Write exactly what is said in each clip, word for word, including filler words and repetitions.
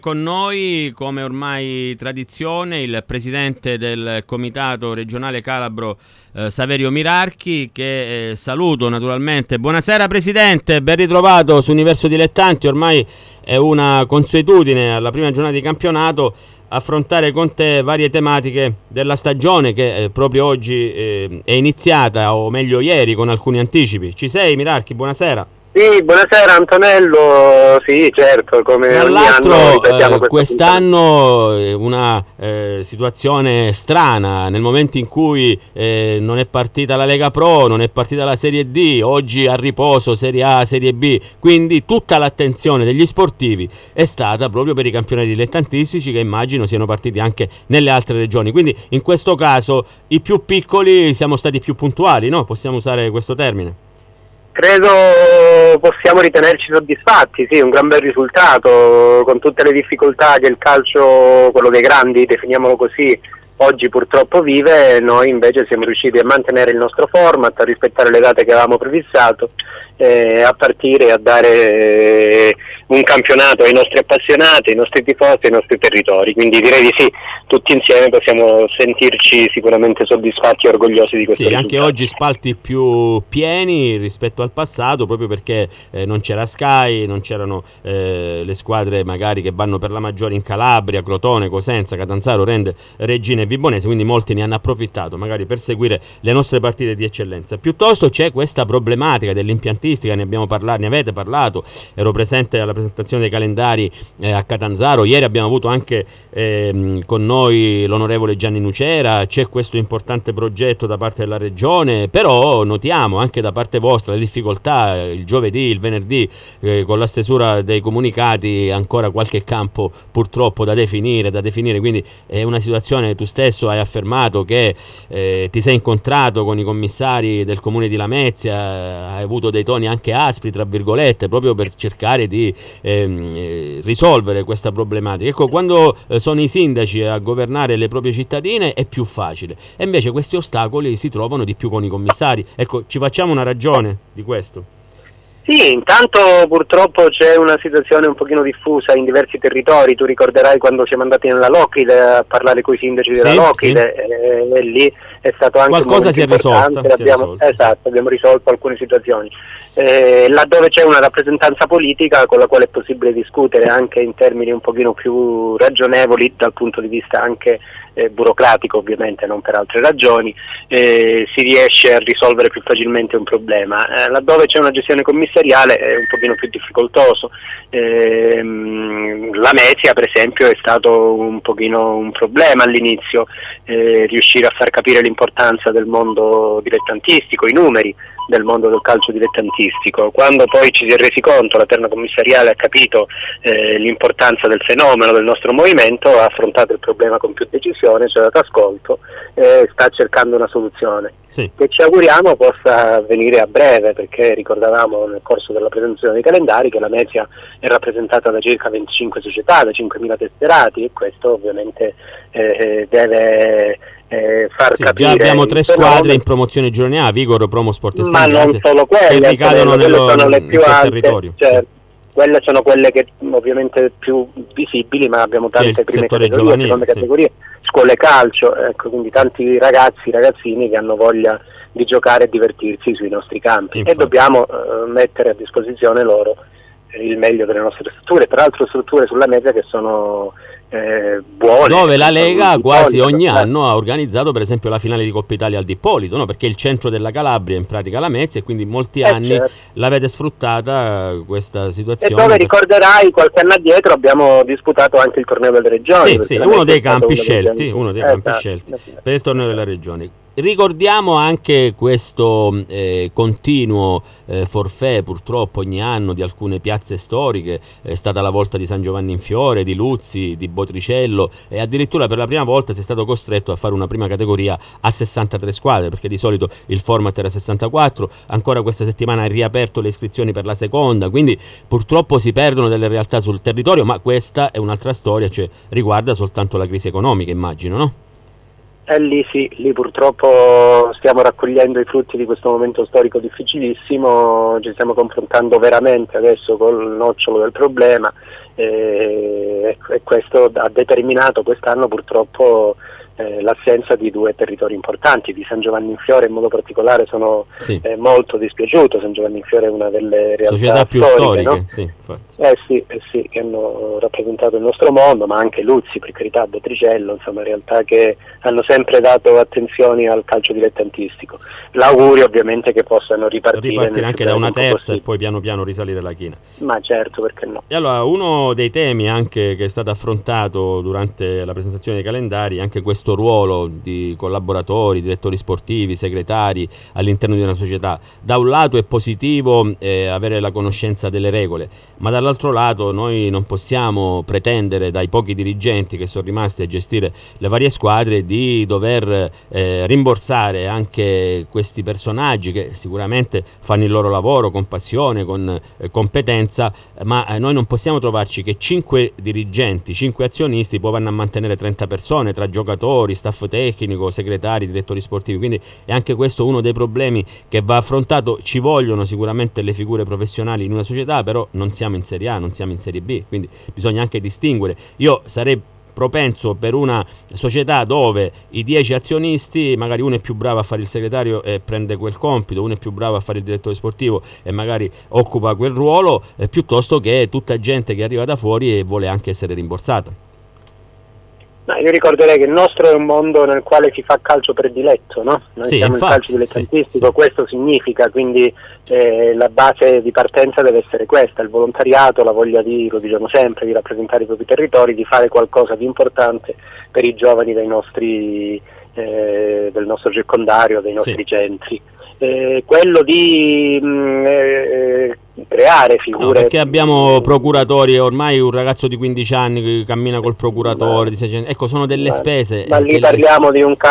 Con noi, come ormai tradizione, il presidente del comitato regionale calabro eh, Saverio Mirarchi, che eh, saluto naturalmente. Buonasera presidente, ben ritrovato su Universo Dilettanti. Ormai è una consuetudine alla prima giornata di campionato affrontare con te varie tematiche della stagione che eh, proprio oggi eh, è iniziata, o meglio ieri, con alcuni anticipi. Ci sei Mirarchi? Buonasera. Sì, buonasera Antonello, sì certo, come tra ogni l'altro anno eh, quest'anno è una eh, situazione strana, nel momento in cui eh, non è partita la Lega Pro, non è partita la Serie D, oggi a riposo Serie A, Serie B, quindi tutta l'attenzione degli sportivi è stata proprio per i campionati dilettantistici, che immagino siano partiti anche nelle altre regioni, quindi in questo caso i più piccoli siamo stati più puntuali, no? Possiamo usare questo termine? Credo possiamo ritenerci soddisfatti, sì, un gran bel risultato, con tutte le difficoltà che il calcio, quello dei grandi, definiamolo così, oggi purtroppo vive. Noi invece siamo riusciti a mantenere il nostro format, a rispettare le date che avevamo prefissato, eh, a partire e a dare eh, un campionato ai nostri appassionati, ai nostri tifosi, ai nostri territori, quindi direi di sì, tutti insieme possiamo sentirci sicuramente soddisfatti e orgogliosi di questo sì, risultato. Anche oggi spalti più pieni rispetto al passato, proprio perché eh, non c'era Sky, non c'erano eh, le squadre magari che vanno per la maggiore in Calabria, Crotone, Cosenza, Catanzaro, Rende, Regina e Vibonese, quindi molti ne hanno approfittato magari per seguire le nostre partite di eccellenza. Piuttosto c'è questa problematica dell'impiantistica, ne abbiamo parlato, ne avete parlato, ero presente alla presentazione dei calendari eh, a Catanzaro, ieri abbiamo avuto anche eh, con noi l'onorevole Gianni Nucera, c'è questo importante progetto da parte della regione, però notiamo anche da parte vostra le difficoltà, il giovedì, il venerdì eh, con la stesura dei comunicati ancora qualche campo purtroppo da definire, da definire, quindi è una situazione. Tu stesso hai affermato che eh, ti sei incontrato con i commissari del comune di Lamezia, hai avuto dei toni anche aspri tra virgolette proprio per cercare di ehm, eh, risolvere questa problematica. Ecco, quando eh, sono i sindaci a governare le proprie cittadine è più facile, e invece questi ostacoli si trovano di più con i commissari. Ecco, ci facciamo una ragione di questo? Sì, intanto purtroppo c'è una situazione un pochino diffusa in diversi territori. Tu ricorderai quando siamo andati nella Locride a parlare con i sindaci della sì, Locride, sì. E, e lì è stato anche qualcosa un si è risolto, abbiamo, si è risolto esatto, sì. abbiamo risolto alcune situazioni. Eh, laddove c'è una rappresentanza politica con la quale è possibile discutere anche in termini un pochino più ragionevoli dal punto di vista anche eh, burocratico, ovviamente non per altre ragioni, eh, si riesce a risolvere più facilmente un problema. Eh, laddove c'è una gestione commissariale è un pochino più difficoltoso. Eh, Lamezia per esempio è stato un pochino un problema all'inizio, eh, riuscire a far capire l'importanza del mondo dilettantistico, i numeri del mondo del calcio dilettantistico. Quando poi ci si è resi conto, la terna commissariale ha capito eh, l'importanza del fenomeno del nostro movimento, ha affrontato il problema con più decisione, ci ha dato ascolto e sta cercando una soluzione, sì, che ci auguriamo possa avvenire a breve, perché ricordavamo nel corso della presentazione dei calendari che la Lamezia è rappresentata da circa venticinque società, da cinquemila tesserati, e questo ovviamente eh, deve Eh, far sì, capire. Già abbiamo tre squadre fenomeno in promozione Girone A, Vigoro, Promo Sport e ma non solo quelle, che ricadono quelle nello, sono le più alte, territorio. cioè, sì. Quelle sono quelle che ovviamente più visibili, ma abbiamo tante sì, prime categorie, categorie, seconde sì. categorie, scuole calcio, ecco, quindi tanti ragazzi, ragazzini che hanno voglia di giocare e divertirsi sui nostri campi. Infatti. E dobbiamo eh, mettere a disposizione loro il meglio delle nostre strutture, tra l'altro strutture sulla media che sono eh, buone. Dove la Lega quasi Ippolito, ogni eh. anno ha organizzato per esempio la finale di Coppa Italia al D'Ippolito, no? Perché il centro della Calabria è in pratica Lamezia e quindi molti eh, anni certo. l'avete sfruttata questa situazione. E dove per... ricorderai qualche anno addietro abbiamo disputato anche il torneo delle regioni. Sì, sì, uno dei campi scelti, uno dei campi scelti per il torneo delle regioni. Ricordiamo anche questo eh, continuo eh, forfait purtroppo ogni anno di alcune piazze storiche, è stata la volta di San Giovanni in Fiore, di Luzzi, di Botricello, e addirittura per la prima volta si è stato costretto a fare una prima categoria a sessantatré squadre, perché di solito il format era sessantaquattro, ancora questa settimana ha riaperto le iscrizioni per la seconda, quindi purtroppo si perdono delle realtà sul territorio, ma questa è un'altra storia, cioè riguarda soltanto la crisi economica, immagino, no? E lì sì, lì purtroppo stiamo raccogliendo i frutti di questo momento storico difficilissimo, ci stiamo confrontando veramente adesso col nocciolo del problema e, e questo ha determinato quest'anno purtroppo eh, l'assenza di due territori importanti. Di San Giovanni in Fiore in modo particolare sono sì. eh, molto dispiaciuto. San Giovanni in Fiore è una delle realtà società più storiche, storiche, no? sì, infatti. Eh sì, eh sì, che hanno rappresentato il nostro mondo, ma anche Luzzi, per carità, Betricello, insomma realtà che hanno sempre dato attenzioni al calcio dilettantistico. L'augurio ovviamente che possano ripartire, ripartire anche da una terza possibile. E poi piano piano risalire la china. Ma certo, perché no. E allora uno dei temi anche che è stato affrontato durante la presentazione dei calendari è anche questo ruolo di collaboratori, direttori sportivi, segretari all'interno di una società. Da un lato è positivo eh, avere la conoscenza delle regole, ma dall'altro lato noi non possiamo pretendere dai pochi dirigenti che sono rimasti a gestire le varie squadre di dover eh, rimborsare anche questi personaggi che sicuramente fanno il loro lavoro con passione, con eh, competenza, ma eh, noi non possiamo trovarci che cinque dirigenti, cinque azionisti poi vanno a mantenere trenta persone tra giocatori, staff tecnico, segretari, direttori sportivi, quindi è anche questo uno dei problemi che va affrontato. Ci vogliono sicuramente le figure professionali in una società, però non siamo in Serie A, non siamo in Serie B, quindi bisogna anche distinguere. Io sarei propenso per una società dove i dieci azionisti, magari uno è più bravo a fare il segretario e prende quel compito, uno è più bravo a fare il direttore sportivo e magari occupa quel ruolo, eh, piuttosto che tutta gente che arriva da fuori e vuole anche essere rimborsata. No, io ricorderei che il nostro è un mondo nel quale si fa calcio prediletto, no? Noi sì, siamo infatti, il calcio dilettantistico, sì, questo significa, quindi eh, la base di partenza deve essere questa, il volontariato, la voglia di, lo diciamo sempre, di rappresentare i propri territori, di fare qualcosa di importante per i giovani dei nostri, eh, del nostro circondario, dei nostri sì. centri. Eh, quello di mh, eh, creare figure. No, perché abbiamo procuratori, ormai un ragazzo di quindici anni che cammina col procuratore, ma, di seicento, ecco, sono delle ma, spese. Ma lì che parliamo le... di un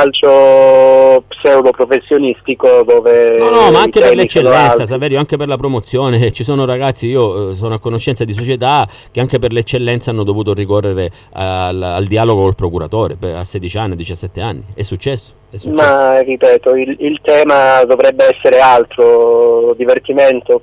calcio pseudo professionistico dove. No, no, ma anche per l'eccellenza, Saverio, anche per la promozione. Ci sono ragazzi, io sono a conoscenza di società che anche per l'eccellenza hanno dovuto ricorrere al, al dialogo col procuratore a sedici anni, diciassette anni. È successo. È successo. Ma ripeto, il, il tema dovrebbe essere altro, divertimento,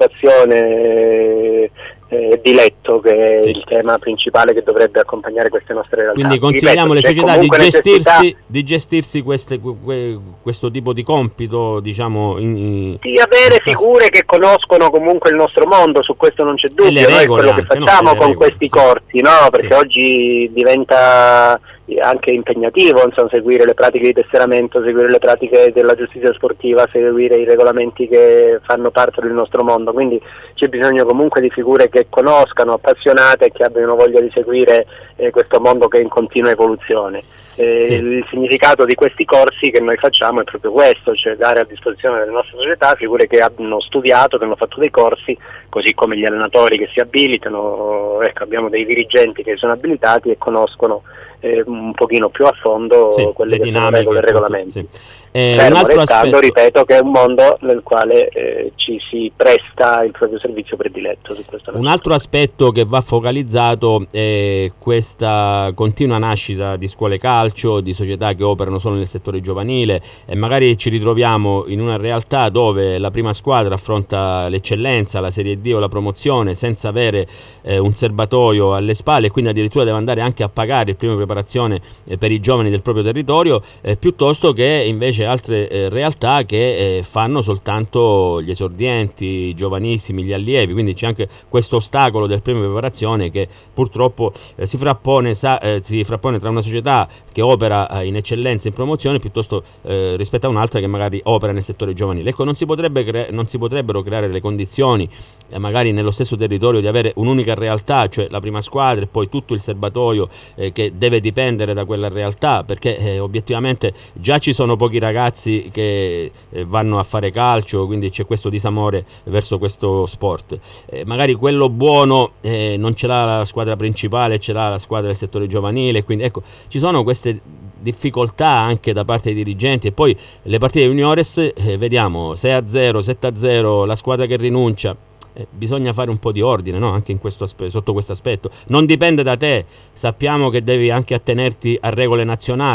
passione, eh, diletto, che è sì. il tema principale che dovrebbe accompagnare queste nostre realtà. Quindi consigliamo alle società di gestirsi, di gestirsi queste, que, questo tipo di compito, diciamo, in, in, di avere in figure che conoscono comunque il nostro mondo, su questo non c'è dubbio, noi è quello anche, che facciamo no? con regole, questi sì. corsi, no? Perché sì. oggi diventa anche impegnativo, insomma, seguire le pratiche di tesseramento, seguire le pratiche della giustizia sportiva, seguire i regolamenti che fanno parte del nostro mondo, quindi c'è bisogno comunque di figure che conoscano, appassionate e che abbiano voglia di seguire eh, questo mondo che è in continua evoluzione. Eh, sì. Il significato di questi corsi che noi facciamo è proprio questo, cioè dare a disposizione delle nostre società figure che hanno studiato, che hanno fatto dei corsi, così come gli allenatori che si abilitano, ecco, abbiamo dei dirigenti che sono abilitati e conoscono eh, un pochino più a fondo sì, quelle che sono regole e regolamenti. Sì. Eh, Fermo restando, aspetto... ripeto, che è un mondo nel quale eh, ci si presta il proprio servizio prediletto. Su questo un altro aspetto che va focalizzato è questa continua nascita di scuole calcio, di società che operano solo nel settore giovanile, e magari ci ritroviamo in una realtà dove la prima squadra affronta l'eccellenza, la Serie D o la promozione senza avere eh, un serbatoio alle spalle, e quindi addirittura deve andare anche a pagare il primo preparazione eh, per i giovani del proprio territorio, eh, piuttosto che invece altre eh, realtà che eh, fanno soltanto gli esordienti, i giovanissimi, gli allievi, quindi c'è anche questo ostacolo del premio preparazione che purtroppo eh, si, frappone, sa, eh, si frappone tra una società che opera eh, in eccellenza in promozione piuttosto eh, rispetto a un'altra che magari opera nel settore giovanile. Ecco, non si, potrebbe cre- non si potrebbero creare le condizioni eh, magari nello stesso territorio di avere un'unica realtà, cioè la prima squadra e poi tutto il serbatoio eh, che deve dipendere da quella realtà, perché eh, obiettivamente già ci sono pochi ragazzi che eh, vanno a fare calcio, quindi c'è questo disamore verso questo sport. Eh, magari quello buono eh, non ce l'ha la squadra principale, ce l'ha la squadra del settore giovanile, quindi ecco, ci sono queste difficoltà anche da parte dei dirigenti. E poi le partite juniores eh, vediamo sei a zero, sette a zero, la squadra che rinuncia. Eh, bisogna fare un po' di ordine, no? Anche in questo aspe- sotto questo aspetto. Non dipende da te, sappiamo che devi anche attenerti a regole nazionali,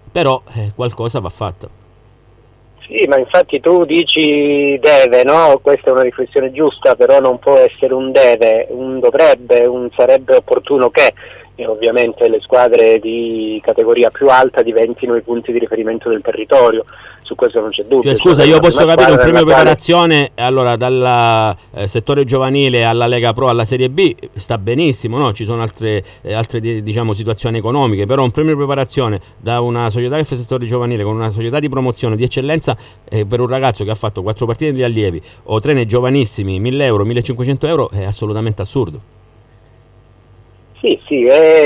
però eh, qualcosa va fatta. Sì, ma infatti tu dici deve, no? Questa è una riflessione giusta, però non può essere un deve, un dovrebbe, un sarebbe opportuno che, e ovviamente le squadre di categoria più alta diventino i punti di riferimento del territorio, su questo non c'è dubbio. Cioè, scusa, io posso capire un premio quale... preparazione, allora dal eh, settore giovanile alla Lega Pro alla Serie B sta benissimo, no? Ci sono altre, eh, altre diciamo situazioni economiche, però un premio preparazione da una società che fa settore giovanile con una società di promozione di eccellenza eh, per un ragazzo che ha fatto quattro partite negli allievi o tre nei giovanissimi, mille euro, millecinquecento euro, è assolutamente assurdo. Sì, sì,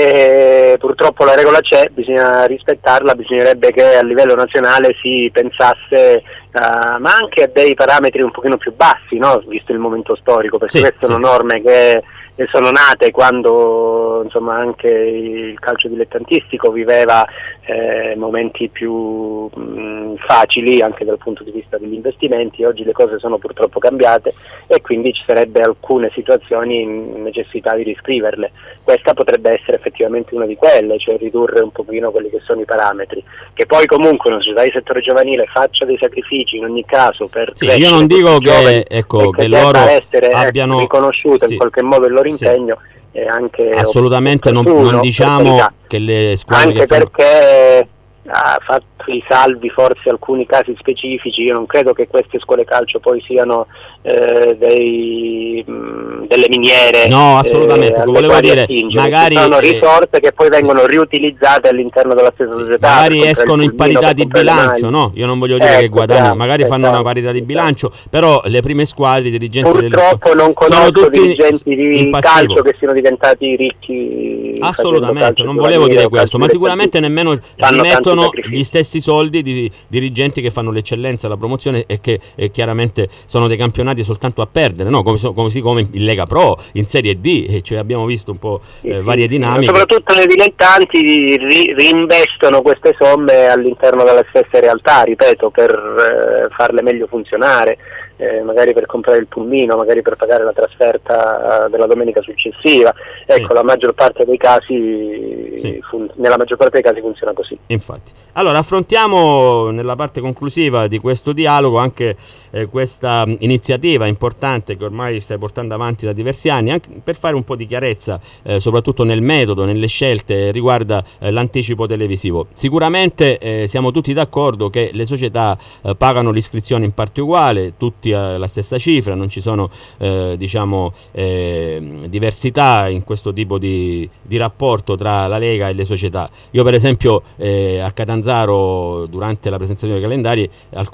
e purtroppo la regola c'è, bisogna rispettarla, bisognerebbe che a livello nazionale si pensasse, uh, ma anche a dei parametri un pochino più bassi, no? Visto il momento storico, perché sì, queste sì. sono norme che sono nate quando insomma anche il calcio dilettantistico viveva eh, momenti più mh, facili anche dal punto di vista degli investimenti. Oggi le cose sono purtroppo cambiate e quindi ci sarebbe alcune situazioni necessità di riscriverle. Questa potrebbe essere effettivamente una di quelle, cioè ridurre un pochino quelli che sono i parametri, che poi comunque una società di settore giovanile faccia dei sacrifici in ogni caso per sì, io non dico che, giovani, ecco, che, che loro essere abbiano riconosciuto sì, in qualche modo il loro sì. impegno e anche assolutamente non, non diciamo che le squadre anche che fanno... perché ha fatto i salvi forse alcuni casi specifici. Io non credo che queste scuole calcio poi siano eh, dei, mh, delle miniere, no, assolutamente, eh, volevo dire magari sono risorse eh, che poi vengono sì. riutilizzate all'interno della stessa sì, società, magari escono in parità di bilancio, no? Io non voglio dire ecco, che guadagnano, bravo, magari esatto, fanno una parità di bilancio, però le prime squadre, i dirigenti purtroppo delle non sono conosco tutti dirigenti di calcio che siano diventati ricchi. Assolutamente, non volevo dire questo, ma sicuramente nemmeno rimettono gli stessi soldi di dirigenti che fanno l'eccellenza, la promozione e che e chiaramente sono dei campionati soltanto a perdere, no? Come, così come in Lega Pro, in Serie D, e cioè abbiamo visto un po' eh, varie dinamiche. Soprattutto nei dilettanti ri- reinvestono queste somme all'interno delle stesse realtà, ripeto, per eh, farle meglio funzionare. Eh, magari per comprare il pulmino, magari per pagare la trasferta della domenica successiva. Ecco, sì. La maggior parte dei casi sì. fun- nella maggior parte dei casi funziona così. Infatti. Allora, affrontiamo nella parte conclusiva di questo dialogo anche eh, questa iniziativa importante che ormai stai portando avanti da diversi anni, anche per fare un po' di chiarezza, eh, soprattutto nel metodo, nelle scelte riguarda eh, l'anticipo televisivo. Sicuramente eh, siamo tutti d'accordo che le società eh, pagano l'iscrizione in parte uguale, tutti la stessa cifra, non ci sono eh, diciamo eh, diversità in questo tipo di, di rapporto tra la Lega e le società. Io per esempio eh, a Catanzaro durante la presentazione dei calendari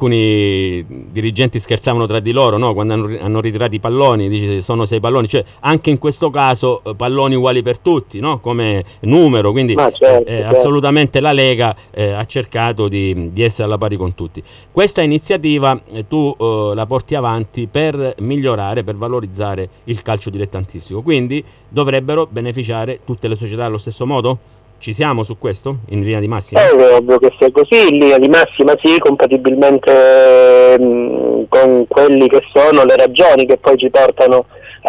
alcuni dirigenti scherzavano tra di loro, no? Quando hanno, hanno ritirato i palloni, dice sono sei palloni, cioè anche in questo caso eh, palloni uguali per tutti, no? Come numero, quindi certo, eh, certo. assolutamente la Lega eh, ha cercato di, di essere alla pari con tutti. Questa iniziativa eh, tu eh, la porti avanti per migliorare, per valorizzare il calcio dilettantistico, quindi dovrebbero beneficiare tutte le società allo stesso modo? Ci siamo su questo in linea di massima? È ovvio che sia così, in linea di massima sì, compatibilmente mh, con quelli che sono le ragioni che poi ci portano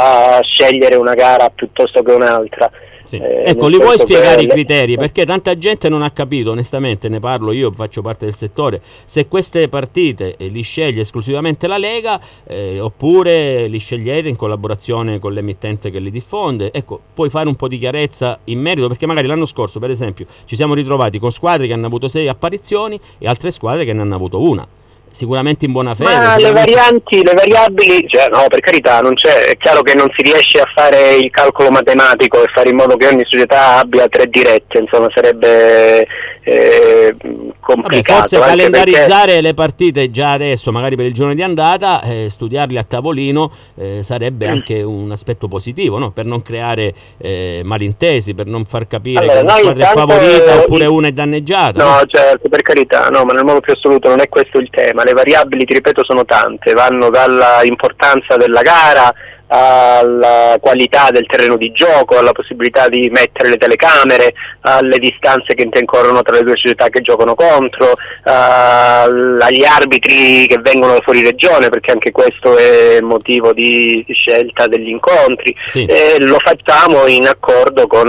a scegliere una gara piuttosto che un'altra. Sì. Eh, ecco, li vuoi spiegare i criteri? Perché tanta gente non ha capito, onestamente ne parlo io, faccio parte del settore, se queste partite eh, li sceglie esclusivamente la Lega eh, oppure li scegliete in collaborazione con l'emittente che li diffonde. Ecco, puoi fare un po' di chiarezza in merito, perché magari l'anno scorso per esempio ci siamo ritrovati con squadre che hanno avuto sei apparizioni e altre squadre che ne hanno avuto una. Sicuramente in buona fede. Ma le varianti, le variabili, cioè no, per carità, non c'è, è chiaro che non si riesce a fare il calcolo matematico e fare in modo che ogni società abbia tre dirette, insomma sarebbe eh, complicato. Vabbè, forse calendarizzare perché... le partite già adesso, magari per il giorno di andata, eh, studiarli a tavolino eh, sarebbe mm. anche un aspetto positivo, no? Per non creare eh, malintesi, per non far capire allora, che una squadra è favorita oppure una è danneggiata. No, no, certo, per carità, no, ma nel modo più assoluto non è questo il tema. Le variabili, ti ripeto, sono tante, vanno dalla importanza della gara, alla qualità del terreno di gioco, alla possibilità di mettere le telecamere, alle distanze che intercorrono tra le due società che giocano contro, agli arbitri che vengono da fuori regione, perché anche questo è motivo di scelta degli incontri. Sì. E lo facciamo in accordo con,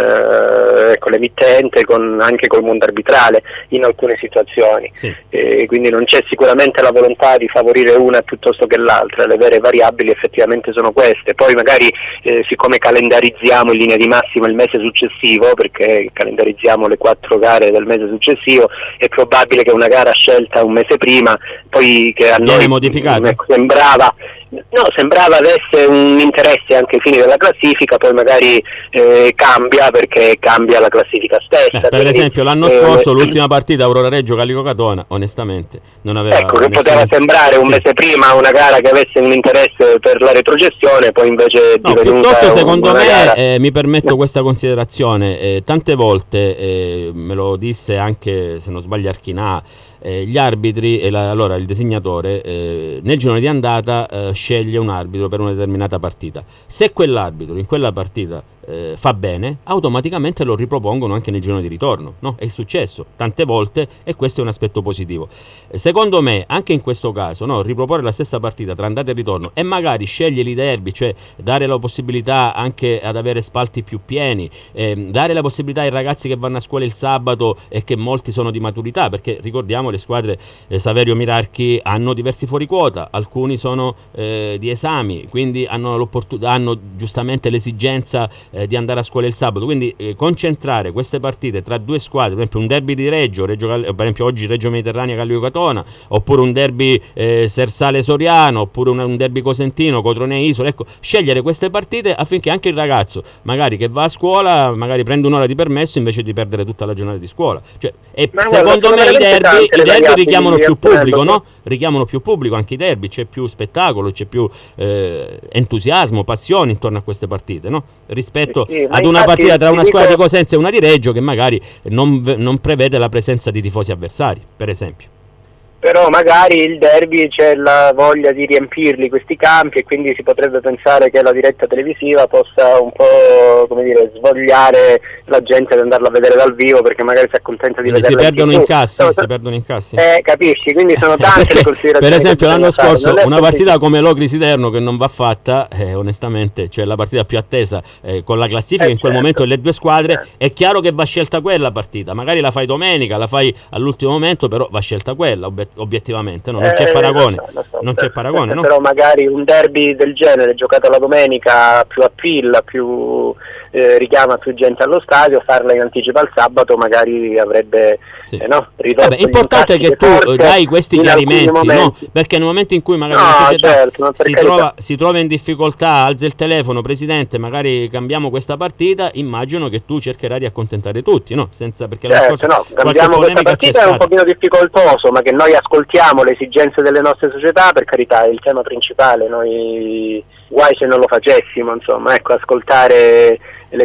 eh, con l'emittente, con, anche col mondo arbitrale in alcune situazioni. Sì. E quindi non c'è sicuramente la volontà di favorire una piuttosto che l'altra, le vere variabili effettivamente sono queste. Poi magari eh, siccome calendarizziamo in linea di massima il mese successivo, perché calendarizziamo le quattro gare del mese successivo, è probabile che una gara scelta un mese prima, poi che a viene noi modificata. Ecco, sembrava No, sembrava avesse un interesse anche ai fini della classifica, poi magari eh, cambia perché cambia la classifica stessa. Beh, per quindi, esempio l'anno eh, scorso l'ultima partita Aurora Reggio Calico Catona, onestamente non aveva ecco, che nessun... poteva sembrare un sì. mese prima una gara che avesse un interesse per la retrogestione, poi invece è No, divenuta piuttosto secondo una me, gara... eh, mi permetto questa considerazione, eh, tante volte, eh, me lo disse anche, se non sbaglio, Archinà, eh, gli arbitri, e la, allora il designatore, eh, nel girone di andata eh, sceglie un arbitro per una determinata partita. Se quell'arbitro in quella partita eh, fa bene, automaticamente lo ripropongono anche nel girone di ritorno, no? È successo tante volte e questo è un aspetto positivo. Eh, secondo me, anche in questo caso, no, riproporre la stessa partita tra andata e ritorno e magari scegliere i derby, cioè dare la possibilità anche ad avere spalti più pieni, eh, dare la possibilità ai ragazzi che vanno a scuola il sabato e che molti sono di maturità, perché ricordiamo le squadre eh, Saverio Mirarchi hanno diversi fuori quota, alcuni sono eh, di esami, quindi hanno, l'opportun- hanno giustamente l'esigenza eh, di andare a scuola il sabato, quindi eh, concentrare queste partite tra due squadre, per esempio un derby di Reggio, Reggio Cal- per esempio oggi Reggio Mediterranea Calico Catona, oppure un derby eh, Sersale Soriano, oppure un, un derby Cosentino Cotronea Isola, ecco, scegliere queste partite affinché anche il ragazzo magari che va a scuola magari prende un'ora di permesso invece di perdere tutta la giornata di scuola, cioè, e Ma secondo guarda, me i derby, i derby richiamano più pubblico, sì. no? Richiamano più pubblico anche i derby, c'è più spettacolo, c'è più eh, entusiasmo, passione intorno a queste partite, no? Rispetto sì, ad una infatti, partita tra una dico... squadra di Cosenza e una di Reggio che magari non, non prevede la presenza di tifosi avversari, per esempio. Però magari il derby c'è la voglia di riempirli questi campi e quindi si potrebbe pensare che la diretta televisiva possa un po', come dire, svogliare la gente ad andarla a vedere dal vivo, perché magari si accontenta di Quindi si vederla perdono in in tivù. incassi, No, si perdono incassi. Eh, capisci? Quindi sono tante le considerazioni. Per esempio che l'anno bisogna fare. scorso Non è una così. partita come Locri Terno che non va fatta, eh, onestamente, cioè la partita più attesa eh, con la classifica Eh, in quel certo. momento le due squadre, Certo. è chiaro che va scelta quella partita, magari la fai domenica, la fai all'ultimo momento, però va scelta quella ob- obiettivamente, no? Non c'è Eh, paragone, lo so, lo so, non c'è paragone, no? Però magari un derby del genere giocato la domenica più appeal, più eh, richiama più gente allo stadio, farla in anticipo al sabato magari avrebbe Sì. eh, no, ridotto. Vabbè, l'importante è che tu forse dai questi in alcuni chiarimenti, no? momenti. Perché nel momento in cui magari No, una società certo, ma per si, carità. trova, si trova in difficoltà, alza il telefono, presidente, magari cambiamo questa partita, immagino che tu cercherai di accontentare tutti, no? Senza, perché la Certo, scorsa no, qualche cambiamo questa polemica c'è partita, è un stata. pochino difficoltoso, ma che noi ascoltiamo le esigenze delle nostre società, per carità, è il tema principale, noi guai se non lo facessimo, insomma, ecco, ascoltare le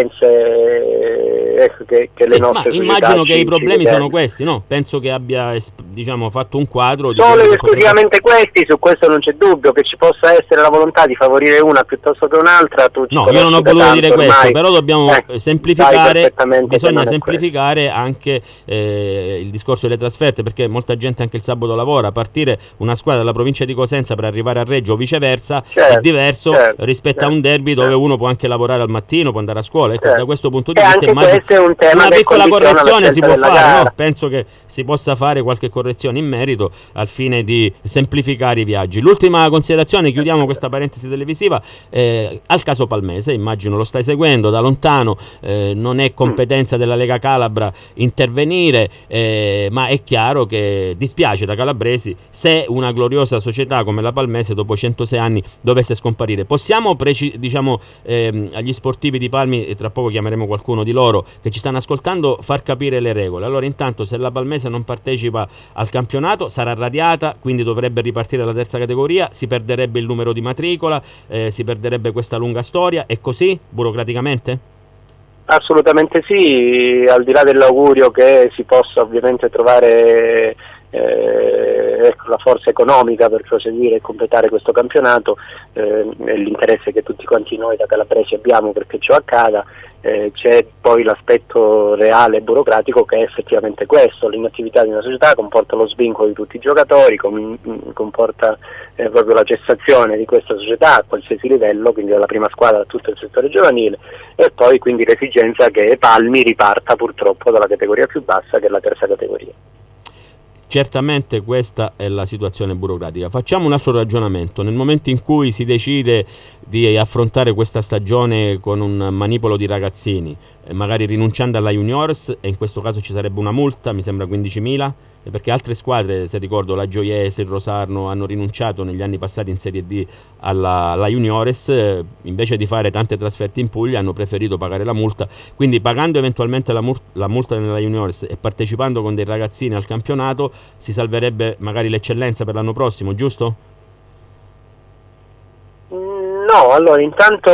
esigenze ecco, che, che Sì, le nostre ma società immagino che ci- i problemi ci sono chiedono. questi, no? Penso che abbia es- diciamo fatto un quadro di Solo quello ed che potrebbe esclusivamente questi, su questo non c'è dubbio, che ci possa essere la volontà di favorire una piuttosto che un'altra. Tu ci No, io non ho conosci da voluto tanto dire questo, ormai. però dobbiamo Eh, sai semplificare, perfettamente che bisogna non è semplificare anche eh, il discorso delle trasferte, perché molta gente anche il sabato lavora, partire una squadra dalla provincia di Cosenza per arrivare a Reggio o viceversa Certo, è diverso certo, rispetto certo, a un derby dove certo. uno può anche lavorare al mattino, può andare a scuola, ecco, Certo. da questo punto di E vista anche immagino questo è un tema una che piccola condiziona la correzione si scelta può della fare, gara. no? Penso che si possa fare qualche correzione in merito al fine di semplificare i viaggi. L'ultima considerazione, chiudiamo questa parentesi televisiva, eh, al caso Palmese, immagino lo stai seguendo da lontano, eh, non è competenza della Lega Calabra intervenire, eh, ma è chiaro che dispiace da calabresi se una gloriosa società come la Palmese dopo centosei anni dovesse scomparire. Possiamo preci- diciamo ehm, agli sportivi di Palmi, e tra poco chiameremo qualcuno di loro che ci stanno ascoltando, far capire le regole. Allora, intanto, se la Palmese non partecipa al campionato sarà radiata, quindi dovrebbe ripartire la terza categoria, si perderebbe il numero di matricola, eh, si perderebbe questa lunga storia, e così burocraticamente? Assolutamente sì, al di là dell'augurio che si possa ovviamente trovare eh, ecco, la forza economica per proseguire e completare questo campionato, eh, è l'interesse che tutti quanti noi da calabresi abbiamo perché ciò accada. Eh, c'è poi l'aspetto reale e burocratico che è effettivamente questo: l'inattività di una società comporta lo svincolo di tutti i giocatori, com- comporta eh, proprio la cessazione di questa società a qualsiasi livello, quindi dalla prima squadra a tutto il settore giovanile, e poi quindi l'esigenza che Palmi riparta purtroppo dalla categoria più bassa, che è la terza categoria. Certamente questa è la situazione burocratica. Facciamo un altro ragionamento. Nel momento in cui si decide di affrontare questa stagione con un manipolo di ragazzini, eh, magari rinunciando alla juniores, e in questo caso ci sarebbe una multa, mi sembra quindicimila, perché altre squadre, se ricordo la Gioiese, il Rosarno, hanno rinunciato negli anni passati in Serie D alla, alla juniores, eh, invece di fare tante trasferte in Puglia hanno preferito pagare la multa. Quindi pagando eventualmente la, mur- la multa nella juniores e partecipando con dei ragazzini al campionato si salverebbe magari l'eccellenza per l'anno prossimo, giusto? No, allora intanto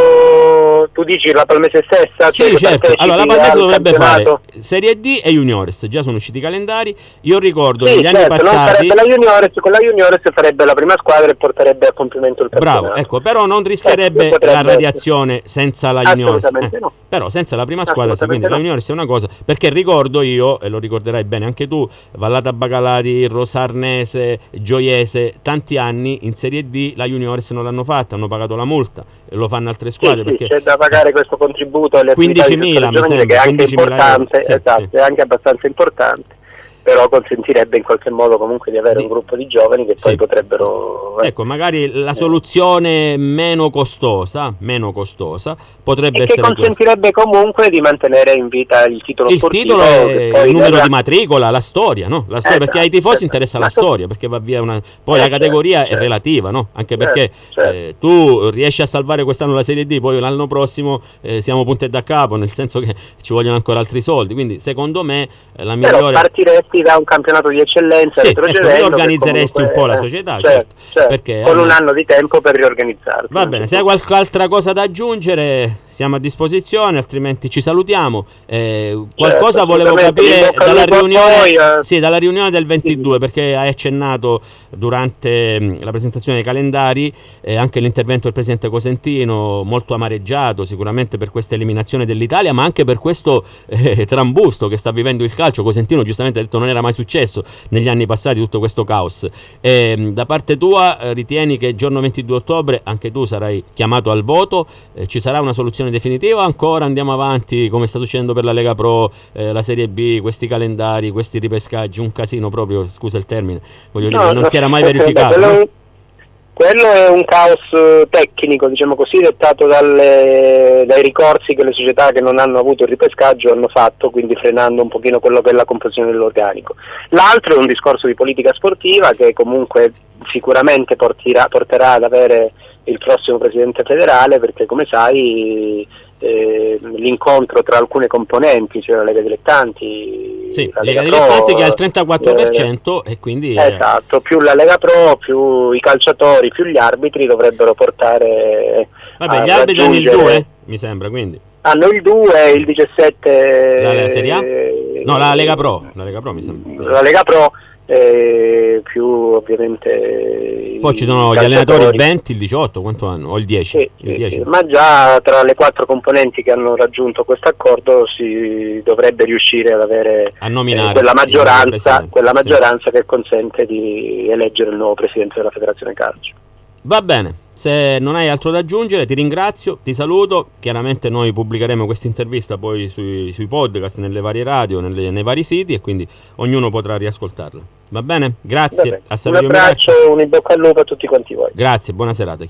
tu dici la Palmese stessa? Sì, cioè certo. Allora la Palmese dovrebbe campionato. fare Serie D e Juniores, già sono usciti i calendari. Io ricordo sì, negli certo, anni passati non la juniores, con la Juniores farebbe la prima squadra e porterebbe a compimento il campionato. Bravo, ecco, però non rischierebbe eh, la radiazione senza la Juniores. Assolutamente Eh, no. Però senza la prima squadra, sì, quindi no. La Juniores è una cosa, perché ricordo io, e lo ricorderai bene anche tu, Vallata Bacalari, Rosarnese, Gioiese, tanti anni in Serie D la Juniores non l'hanno fatta, hanno pagato la multa, e lo fanno altre squadre. Sì, perché sì, c'è da pagare questo contributo alle quindicimila, mi sembra, che è anche quindicimila importante, euro. Sì, esatto, sì. È anche abbastanza importante, però consentirebbe in qualche modo comunque di avere Di... un gruppo di giovani che sì. poi potrebbero... Ecco, magari la soluzione meno costosa, meno costosa potrebbe e essere che consentirebbe questa. comunque di mantenere in vita il titolo il sportivo. titolo è poi il numero verrà... di matricola, la storia, no? La storia, esatto, perché ai tifosi esatto. interessa la Ma storia, perché va via una... poi eh, la categoria certo, è relativa, no? Anche perché certo. eh, tu riesci a salvare quest'anno la Serie D, poi l'anno prossimo eh, siamo punti da capo, nel senso che ci vogliono ancora altri soldi, quindi secondo me eh, la migliore... Però partiresti da un campionato di eccellenza, sì, ecco, riorganizzeresti un po' la società, certo, certo, certo, perché con almeno... un anno di tempo per riorganizzarsi. Va bene, se hai qualche altra cosa da aggiungere siamo a disposizione, altrimenti ci salutiamo. Eh, qualcosa certo, volevo capire dalla riunione, poi, eh. sì, dalla riunione del ventidue, perché hai accennato durante mh, la presentazione dei calendari eh, anche l'intervento del presidente Cosentino, molto amareggiato sicuramente per questa eliminazione dell'Italia, ma anche per questo eh, trambusto che sta vivendo il calcio. Cosentino giustamente ha detto non era mai successo negli anni passati tutto questo caos. Eh, da parte tua eh, ritieni che il giorno ventidue ottobre anche tu sarai chiamato al voto, eh, ci sarà una soluzione definitiva o ancora andiamo avanti come sta succedendo per la Lega Pro, eh, la Serie B, questi calendari, questi ripescaggi, un casino proprio, scusa il termine, voglio no, dire, non no, si era mai verificato. Quello, no? quello è un caos tecnico, diciamo così, dettato dalle, dai ricorsi che le società che non hanno avuto il ripescaggio hanno fatto, quindi frenando un pochino quello che è la composizione dell'organico. L'altro è un discorso di politica sportiva che comunque sicuramente porterà, porterà ad avere il prossimo presidente federale, perché come sai eh, l'incontro tra alcune componenti, cioè la Lega Dilettanti, sì, la Lega, Lega Dilettanti Pro, che ha il trentaquattro per cento eh, e quindi esatto, più la Lega Pro, più i calciatori, più gli arbitri dovrebbero portare vabbè, a gli arbitri hanno il raggiungere... due, mi sembra, quindi hanno il due, il diciassette la, la Serie A? No, la Lega Pro, la Lega Pro mi sembra. La Lega Pro eh, più ovviamente poi ci sono gli allenatori il venti, il diciotto, quanto hanno? O il dieci? Sì, il dieci. Sì, ma già tra le quattro componenti che hanno raggiunto questo accordo si dovrebbe riuscire ad avere a nominare eh, quella maggioranza, quella maggioranza sì. che consente di eleggere il nuovo presidente della Federazione Calcio. Va bene, se non hai altro da aggiungere ti ringrazio, ti saluto. Chiaramente noi pubblicheremo questa intervista poi sui, sui podcast, nelle varie radio, nelle, nei vari siti, e quindi ognuno potrà riascoltarla. Va bene? Grazie. Va bene. A un abbraccio, un in bocca al lupo a tutti quanti voi. Grazie, buona serata.